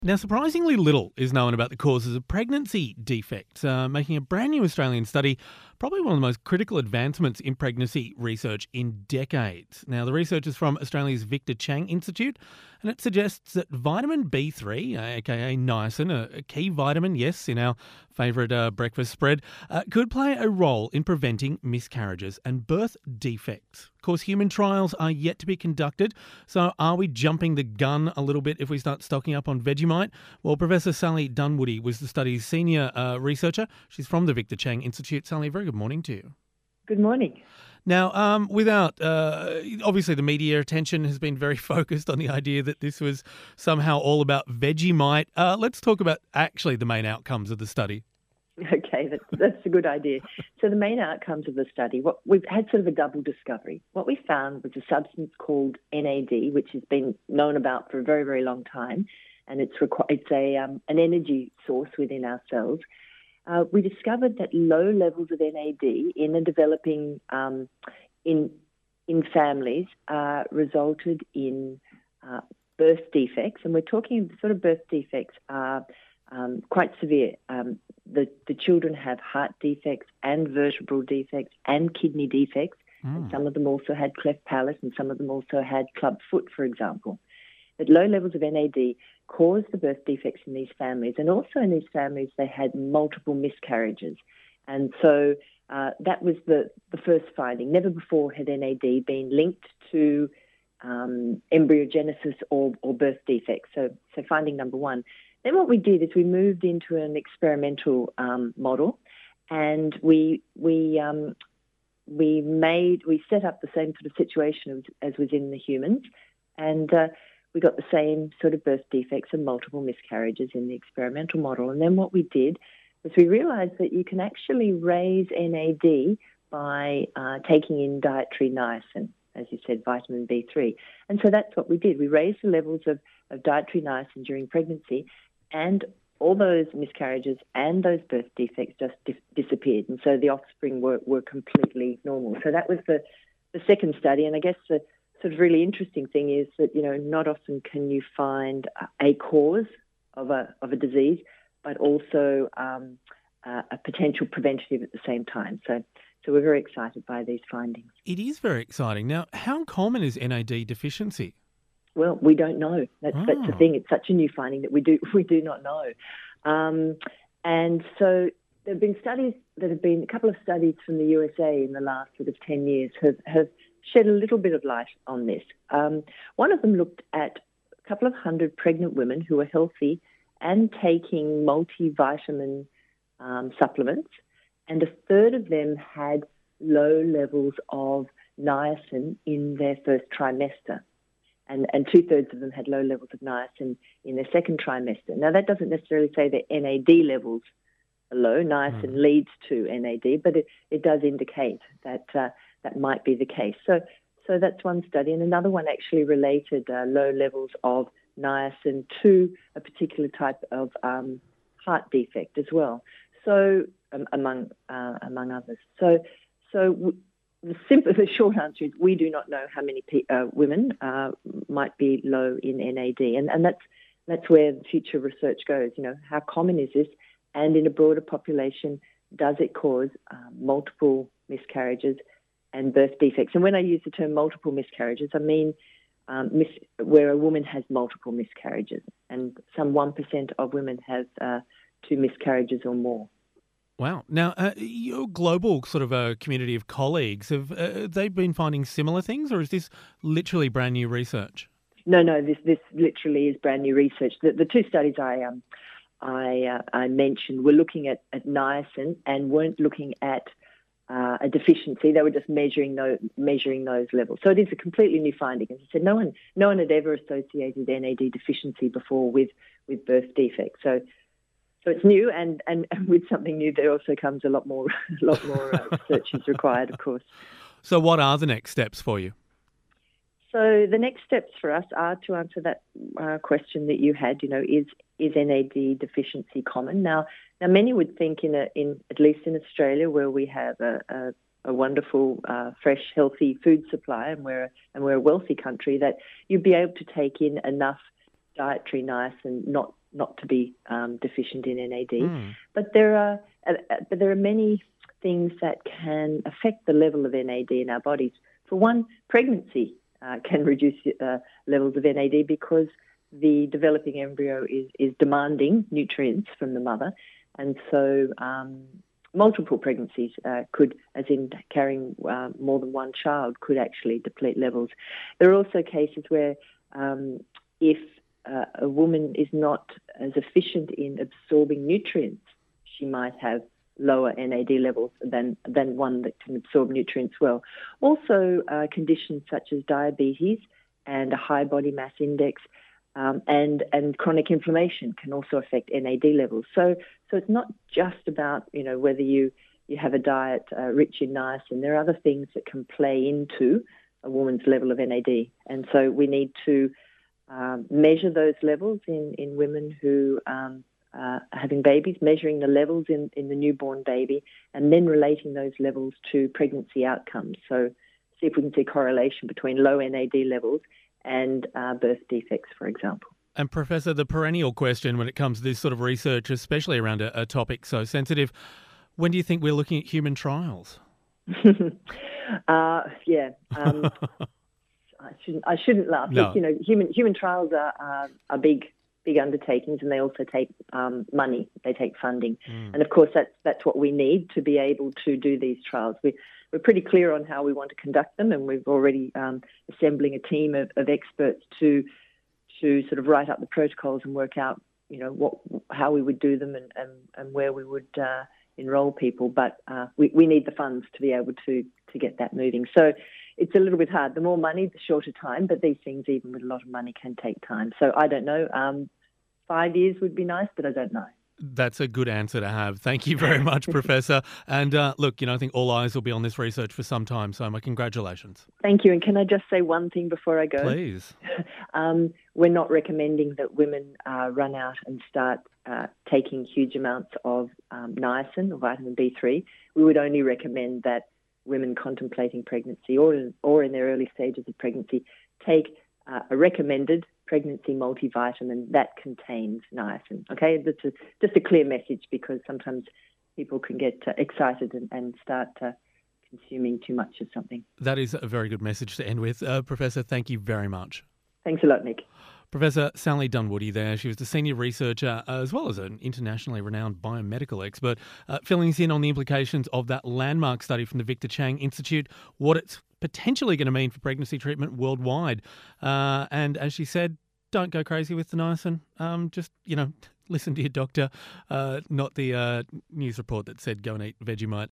Now, surprisingly little is known about the causes of pregnancy defects, making a brand new Australian study probably one of the most critical advancements in pregnancy research in decades. Now, the research is from Australia's Victor Chang Institute, and it suggests that vitamin B3, aka niacin, a key vitamin, yes, in our favourite breakfast spread, could play a role in preventing miscarriages and birth defects. Of course, human trials are yet to be conducted, so are we jumping the gun a little bit if we start stocking up on Vegemite? Well, Professor Sally Dunwoody was the study's senior researcher. She's from the Victor Chang Institute. Sally, very good morning to you. Good morning. Now, without obviously the media attention has been very focused on the idea that this was somehow all about Vegemite. Let's talk about actually the main outcomes of the study. Okay, that's a good idea. So the main outcomes of the study, what we've had sort of a double discovery. What we found was a substance called NAD, which has been known about for a very, very long time, and it's an energy source within our cells. We discovered that low levels of NAD in a developing in families resulted in birth defects, and we're talking sort of birth defects are quite severe. The children have heart defects and vertebral defects and kidney defects. And some of them also had cleft palate, and some of them also had club foot, for example. But low levels of NAD caused the birth defects in these families, and also in these families they had multiple miscarriages. And so that was the first finding. Never before had NAD been linked to embryogenesis or birth defects. So finding number one. Then what we did is we moved into an experimental model, and we set up the same sort of situation as was in the humans, and we got the same sort of birth defects and multiple miscarriages in the experimental model. And then what we did was we realised that you can actually raise NAD by taking in dietary niacin, as you said, vitamin B3. And so that's what we did. We raised the levels of dietary niacin during pregnancy, and all those miscarriages and those birth defects just disappeared. And so the offspring were completely normal. So that was the second study. And I guess the sort of really interesting thing is that, not often can you find a cause of a disease, but also a potential preventative at the same time. So we're very excited by these findings. It is very exciting. Now, how common is NAD deficiency? Well, we don't know. That's the thing. It's such a new finding that we do not know. And so there have been a couple of studies from the USA in the last sort of 10 years have shed a little bit of light on this. One of them looked at a couple of hundred pregnant women who were healthy and taking multivitamin supplements, and a third of them had low levels of niacin in their first trimester. And two-thirds of them had low levels of niacin in their second trimester. Now, that doesn't necessarily say that NAD levels are low. Niacin leads to NAD, but it does indicate that that might be the case. So that's one study. And another one actually related low levels of niacin to a particular type of heart defect as well. So among others. The short answer is we do not know how many women might be low in NAD, and that's where the future research goes. How common is this, and in a broader population, does it cause multiple miscarriages and birth defects? And when I use the term multiple miscarriages, I mean where a woman has multiple miscarriages, and some 1% of women have 2 miscarriages or more. Wow. Now, your global sort of a community of colleagues, have they been finding similar things, or is this literally brand new research? No, this literally is brand new research. The two studies I mentioned were looking at niacin and weren't looking at a deficiency. They were just measuring those levels. So it is a completely new finding. As I said, no one had ever associated NAD deficiency before with birth defects. So it's new, and with something new, there also comes a lot more research is required, of course. So what are the next steps for you? So the next steps for us are to answer that question that you had. Is NAD deficiency common? Now many would think in at least in Australia, where we have a wonderful, fresh, healthy food supply, and we're a wealthy country, that you'd be able to take in enough dietary niacin not not to be deficient in NAD. But there are many things that can affect the level of NAD in our bodies. For one, pregnancy can reduce levels of NAD because the developing embryo is demanding nutrients from the mother, and so multiple pregnancies could, as in carrying more than one child, could actually deplete levels. There are also cases where if a woman is not as efficient in absorbing nutrients, she might have lower NAD levels than one that can absorb nutrients well. Also, conditions such as diabetes and a high body mass index and chronic inflammation can also affect NAD levels. So it's not just about whether you have a diet rich in niacin. There are other things that can play into a woman's level of NAD, and so we need to measure those levels in women who having babies, measuring the levels in the newborn baby, and then relating those levels to pregnancy outcomes. So see if we can see correlation between low NAD levels and birth defects, for example. And Professor, the perennial question when it comes to this sort of research, especially around a topic so sensitive, when do you think we're looking at human trials? I shouldn't laugh. No. Look, human trials are big undertakings, and they also take money. They take funding, and of course that's what we need to be able to do these trials. We're pretty clear on how we want to conduct them, and we've already assembling a team of experts to sort of write up the protocols and work out how we would do them and where we would enrol people. But we need the funds to be able to get that moving. So it's a little bit hard. The more money, the shorter time, but these things, even with a lot of money, can take time. So I don't know. 5 years would be nice, but I don't know. That's a good answer to have. Thank you very much, Professor. And look, I think all eyes will be on this research for some time, so my congratulations. Thank you. And can I just say one thing before I go? Please. We're not recommending that women run out and start taking huge amounts of niacin or vitamin B3. We would only recommend that women contemplating pregnancy or in their early stages of pregnancy take a recommended pregnancy multivitamin that contains niacin. Okay, that's just a clear message, because sometimes people can get excited and start consuming too much of something. That is a very good message to end with. Professor, thank you very much. Thanks a lot, Nick. Professor Sally Dunwoody there. She was the senior researcher as well as an internationally renowned biomedical expert, filling us in on the implications of that landmark study from the Victor Chang Institute, what it's potentially going to mean for pregnancy treatment worldwide. And as she said, don't go crazy with the niacin. Just, listen to your doctor, not the news report that said go and eat Vegemite.